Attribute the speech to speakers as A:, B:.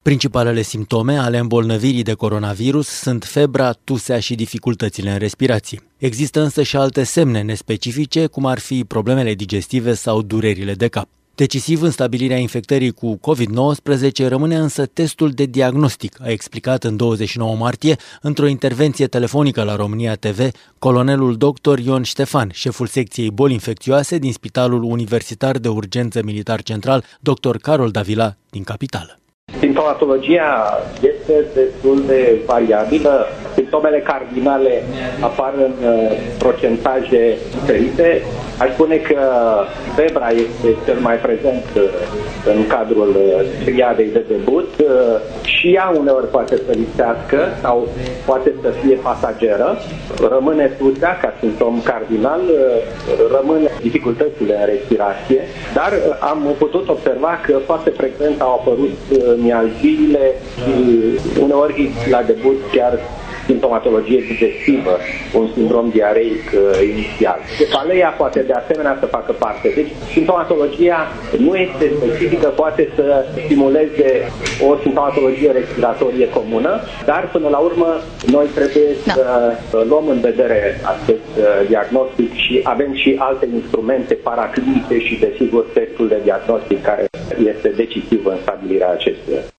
A: Principalele simptome ale îmbolnăvirii de coronavirus sunt febra, tusea și dificultățile în respirație. Există însă și alte semne nespecifice, cum ar fi problemele digestive sau durerile de cap. Decisiv în stabilirea infectării cu COVID-19 rămâne însă testul de diagnostic, a explicat în 29 martie, într-o intervenție telefonică la România TV, colonelul dr. Ion Ștefan, șeful secției boli infecțioase din Spitalul Universitar de Urgență Militar Central, dr. Carol Davila, din capitală.
B: Simptomatologia este destul de variabilă. Simptomele cardinale apar în procentaje diferite. Aș spune că febra este cel mai prezent în cadrul triadei de debut și ea uneori poate să lipsească sau poate să fie pasageră. Rămâne tusea ca simptom cardinal, rămân dificultățile în respirație, dar am putut observa că foarte frecvent au apărut mialgiile și uneori la debut chiar simptomatologie digestivă, un sindrom diareic inițial. Cefaleia poate de asemenea să facă parte. Deci simptomatologia nu este specifică, poate să stimuleze o simptomatologie respiratorie comună, dar până la urmă noi trebuie să luăm în vedere acest diagnostic și avem și alte instrumente paraclinice și desigur testul de diagnostic care este decisiv în stabilirea acestuia.